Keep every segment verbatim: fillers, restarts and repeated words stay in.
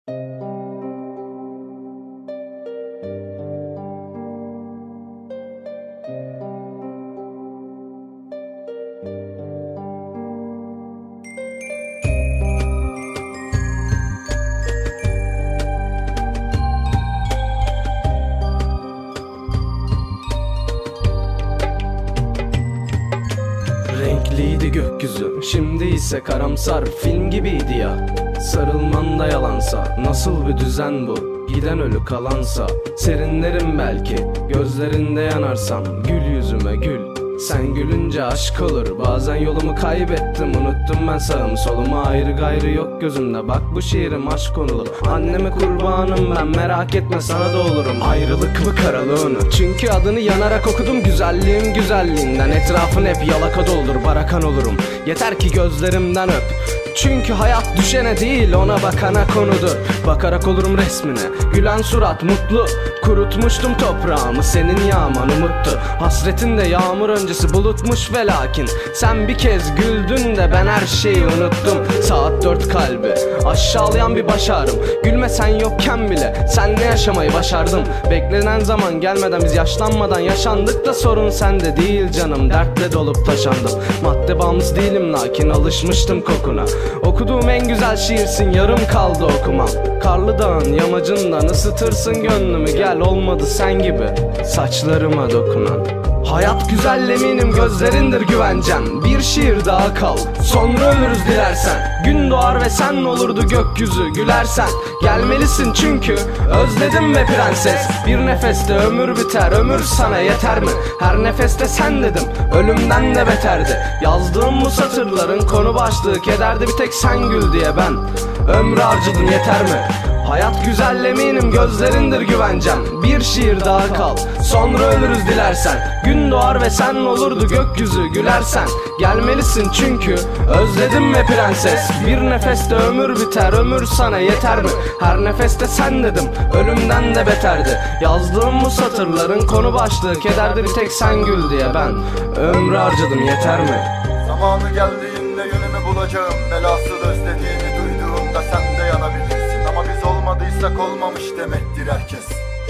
Renkliydi gökyüzü, şimdi ise karamsar, film gibiydi ya. Sarılman da yalansa, nasıl bir düzen bu? Giden ölü kalansa, serinlerim belki. Gözlerinde yanarsam, gül yüzüme gül. Sen gülünce aşk olur. Bazen yolumu kaybettim, unuttum ben sağım solumu. Ayrı gayrı yok gözümde, bak bu şiirim aşk konulu. Anneme kurbanım ben, merak etme sana da olurum. Ayrılık mı karalığını, çünkü adını yanarak okudum. Güzelliğim güzelliğinden, etrafın hep yalaka doldur. Barakan olurum, yeter ki gözlerimden öp. Çünkü hayat düşene değil ona bakana konudur. Bakarak olurum resmine, gülen surat mutlu. Kurutmuştum toprağımı, senin yağman umuttu. Hasretin de yağmur öncesi bulutmuş ve lakin sen bir kez güldün de ben her şeyi unuttum. Saat dört kalbi aşağılayan bir baş ağrım. Gülme sen yokken bile senle yaşamayı başardım. Beklenen zaman gelmeden biz yaşlanmadan yaşandık da sorun sende değil canım. Dertle dolup taşandım. Madde bağımlısı değilim lakin alışmıştım kokuna. Okuduğum en güzel şiirsin, yarım kaldı okumam. Karlı dağın yamacından ısıtırsın gönlümü. Gel olmadı sen gibi saçlarıma dokunan. Hayat güzel eminim gözlerindir güvencem. Bir şiir daha kal, sonra ölürüz dilersen. Gün doğar ve sen olurdu gökyüzü gülersen. Gelmelisin çünkü özledim ve prenses. Bir nefeste ömür biter, ömür sana yeter mi? Her nefeste sen dedim, ölümden de beterdi. Yazdığım bu satırların konu başlığı kederdi. Bir tek sen gül diye ben ömrü harcadım, yeter mi? Hayat güzel eminim gözlerindir güvencem. Bir şiir daha kal, sonra ölürüz dilersen. Gün doğar ve sen olurdu gökyüzü gülersen. Gelmelisin çünkü özledim ve prenses. Bir nefeste ömür biter, ömür sana yeter mi? Her nefeste sen dedim, ölümden de beterdi. Yazdığım bu satırların konu başlığı kederdi. Bir tek sen gül diye ben ömrü harcadım, yeter mi? Zamanı geldiğinde yönümü bulacağım. Belasız özlediğimi duyduğumda sen de yanabilirsin. Ama biz olmadıysak olmamış demektir herkes.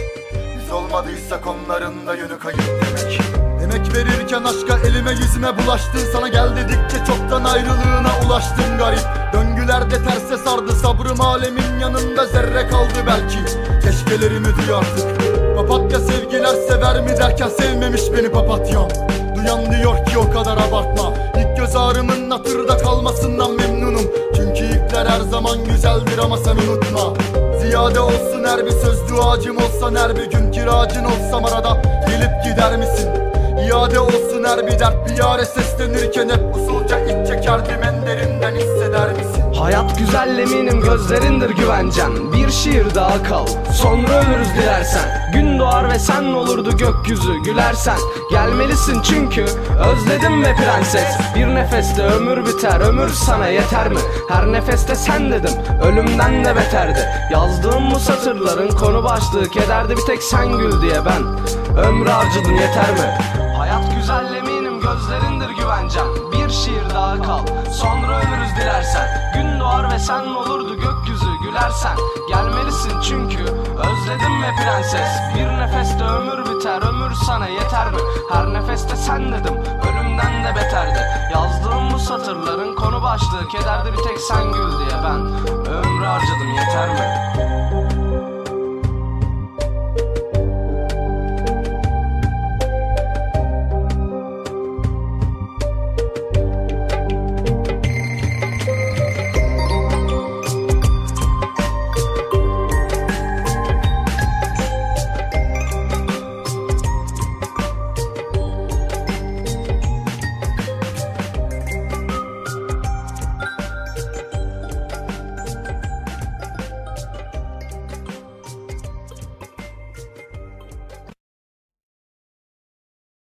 Biz olmadıysak onların da yönü kayıp demek. Emek verirken aşka elime yüzüme bulaştın. Sana gel dedikçe çoktan ayrılığına ulaştın garip. Döngülerde terse sardı sabrım, alemin yanında zerre kaldı belki. Keşkelerimi duy artık. Papatya sevgiler sever mi derken sevmemiş beni papatyam. Duyan diyor ki o kadar abartma. İlk göz ağrımın hatırda kalmasından memnunum. Çünkü ilkler her zaman güzeldir ama sen unutma. Ziyade olsun her bir söz, duacım olsan her bir gün kiracın olsam arada gelip gider misin? İade olsun her bir dert, bir yare seslenirken hep usulca iç çekerdim, en derinden hisseder misin? Hayat güzel eminim gözlerindir güvencem. Bir şiir daha kal, sonra ölürüz dilersen. Gün doğar ve sen olurdu gökyüzü gülersen. Gelmelisin çünkü özledim ve prenses. Bir nefeste ömür biter, ömür sana yeter mi? Her nefeste sen dedim, ölümden de beterdi. Yazdığım bu satırların konu başlığı kederdi. Bir tek sen gül diye ben ömrü harcadım, yeter mi? Hayat güzel eminim gözlerindir güvencem. Bir şiir daha kal, sonra ölürüz dilersen. Gün doğar ve sen olurdu gökyüzü gülersen. Gelmelisin çünkü özledim ve prenses. Bir nefeste ömür biter, ömür sana yeter mi? Her nefeste sen dedim, ölümden de beterdi. Yazdığım bu satırların konu başlığı kederdi. Bir tek sen gül diye ben ömrü harcadım, yeter mi?